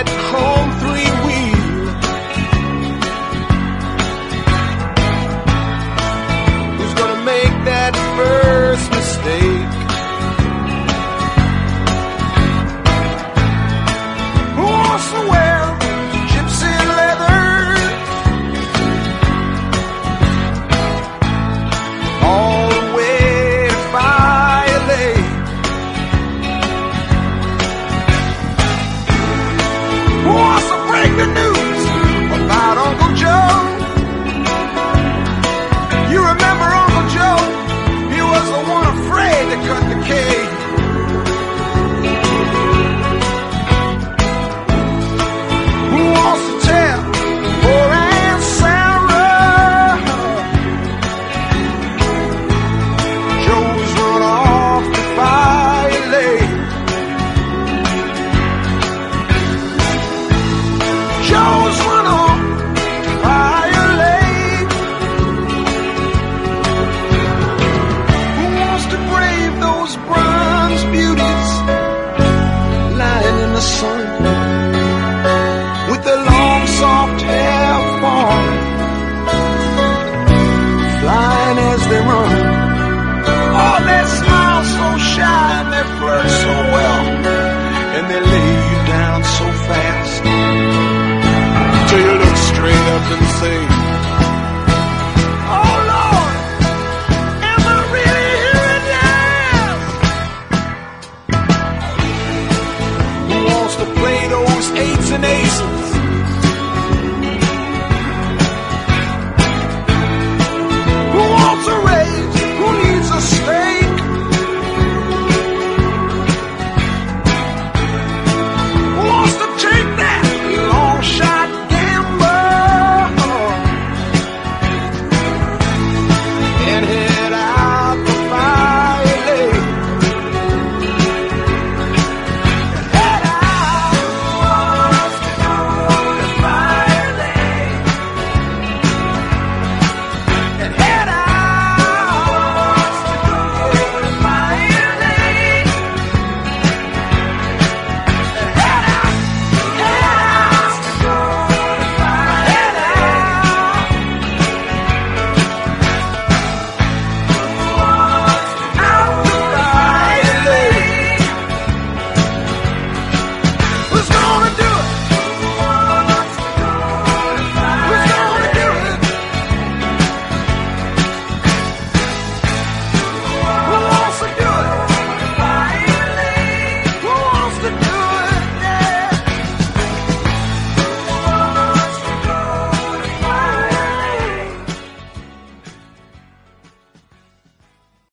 that chrome three-wheel. Who's gonna make that first mistake? Who wants to wear gypsy leather all the way to Fire Lake? Who wants to break the news about Uncle Joe? You remember Uncle Joe? He was the one afraid to cut the cake. Who wants to tell poor Aunt Sarah Joe's run off to Fire Lake? Joe's run off to Fire Lake. Who wants to brave those bronze beauties lying in the sun with their long soft hair falling, flying as they run? Oh, they smile so shy and they flirt so well, and they lay you down so fast till you look straight up and say, oh Lord, am I really hearing that? Who wants to play those eights and aces